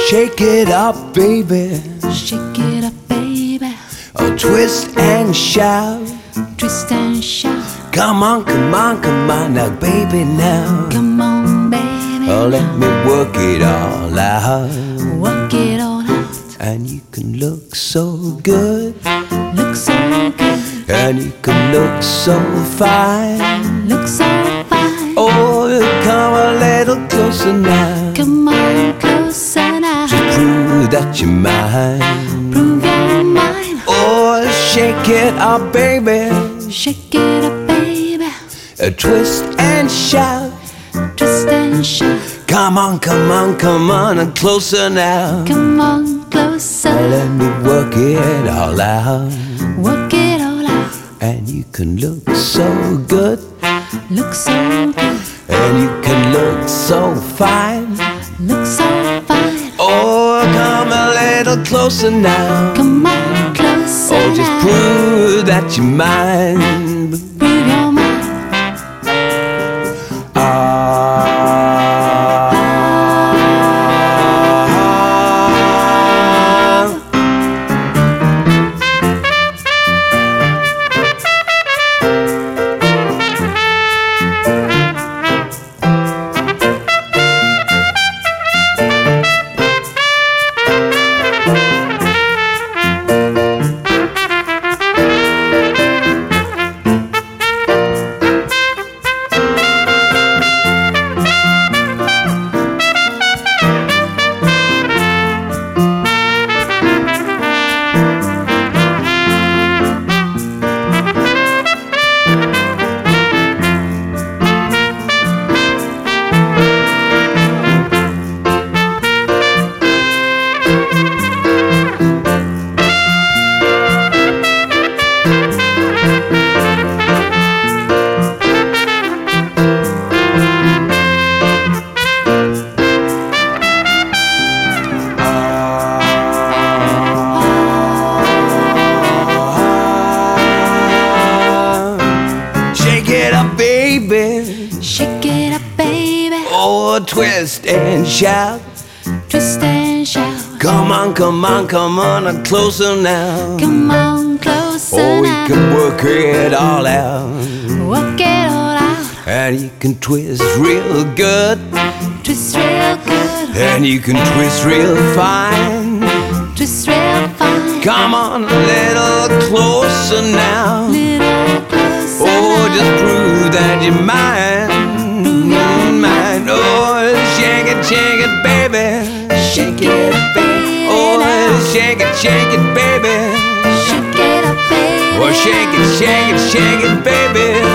Shake it up, baby. Shake it up, baby. Oh, twist and shout. Twist and shout. Come on, come on, come on now, baby, now. Come on, baby. Oh, let me work it all out. Work it all out. And you can look so good. Look so good. And you can look so fine. Look so fine. Oh, come a little closer now. Come on, closer now. Just prove that you're mine. Prove you're mine. Oh, shake it up, baby. Shake it up, baby. Twist and shout. Twist and shout. Come on, come on, come on, and closer now. Come on, closer. Let me work it all out. Work it all out. And you can look so good. Look so good. And you can look so fine. Look so fine. Oh, come a little closer now. Come on, closer. Oh, just now. prove that you're mine. Prove you're mine. Shake it up, baby. Oh, twist and shout. Twist and shout. Come on, come on, come on, and closer now. Come on, closer. Oh, we now. can work it all out. Work it all out. And you can twist real good. Twist real good. And you can twist real fine. Twist real fine. Come on, a little closer now. Little closer. Oh, now. just prove that you're mine. Mine. Oh, shake it, baby. Shake it up, baby. Oh, now. shake it, baby. Shake it up, baby. Oh, shake it, baby.